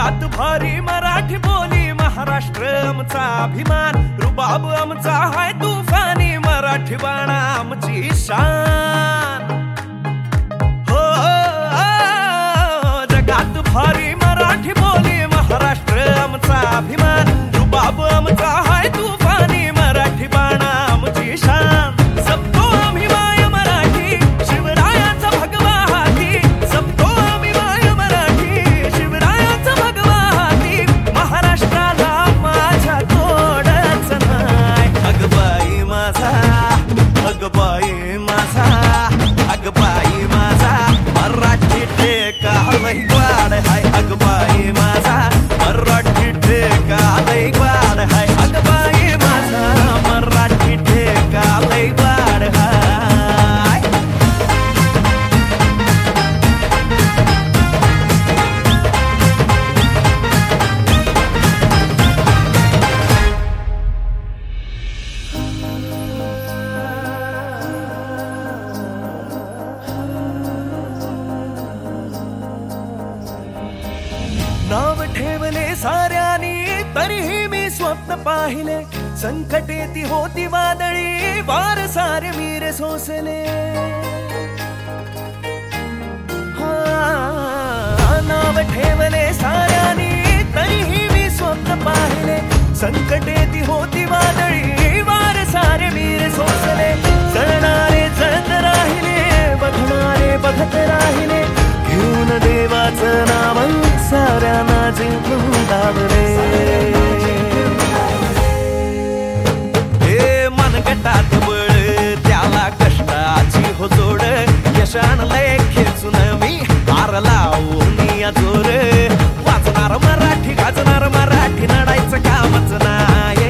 जगात भारी मराठी बोली, महाराष्ट्र आमचा अभिमान, रुबाब आमचा हाय तुफानी, मराठी बाणा आमची शान. हो जगात भारी मराठी बोली, महाराष्ट्र आमचा अभिमान, रुबाब आमचा हाय तुफानी, मराठी बाणा आमची शान. जपतो आम्ही माय मराठी, शिवरायाचा भगवा हाती, जपतो आम्ही माय मराठी, शिवरायाचा भगवा हाती, महाराष्ट्राला माझ्या तोडच नाय. अगबाई माझा, अगबाई माझा, अगबाई माझा, मराठी टेका लई वाढ हाय. अगबाई माझा, मराठी टेका लई वाढ हाय. अगबाई माझा, मराठी टेका लई वाढ हाय. नाव ठेवले साऱ्यानी, तरीही मी स्वप्न पाहिले, संकटे ती होती वादळी, वार सारे वीर सोसले. नाव ठेवले साऱ्यानी, तरीही मी स्वप्न पाहिले, संकटे ती होती वादळी, वार सारे वीर सोसले. जळणारे जळत राहिले, बघणारे बघत राहिले, घेऊन देवाचं नाव साऱ्यांना जिंकून दाबले. हे मनगटात बळ, त्याला कष्टाची हो जोड, यशान लय खेचून मी हार लावून या जोर. वाचणार मराठी, गाजणार मराठी, नडायचं कामच नाय.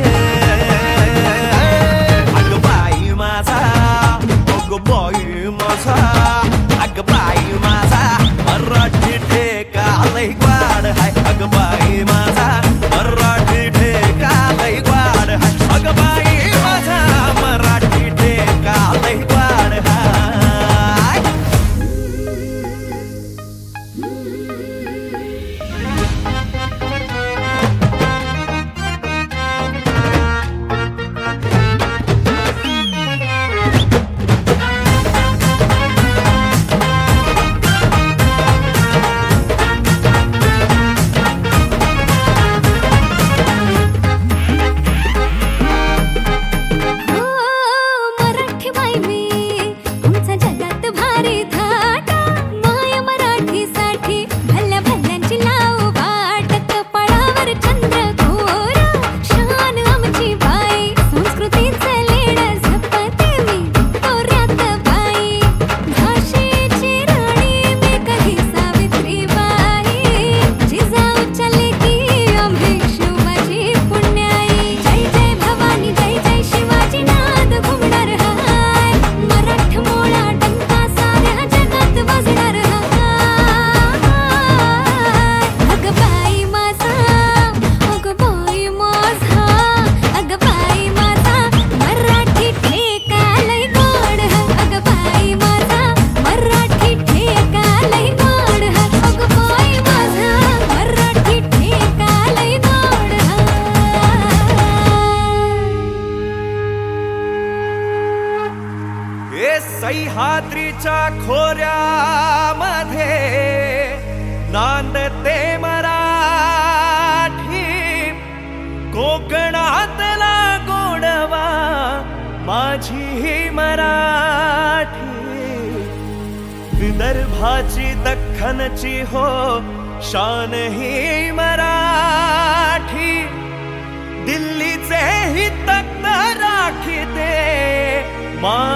अगबाई माझा, अगबाई माझा, अगबाई माझा, मराठी टेका लई वाढ हाय. अगबाई माझा, मराठी टेका लई वाढ हाय. अगबाई माझा, मराठी टेका लई वाढ हाय. सह्याद्रीच्या खोऱ्यामध्ये नांदते मराठी, कोकणातला गोडवा माझी ही मराठी, विदर्भाची दख्खनची हो शान ही मराठी, दिल्लीचे ही तख्त राखीते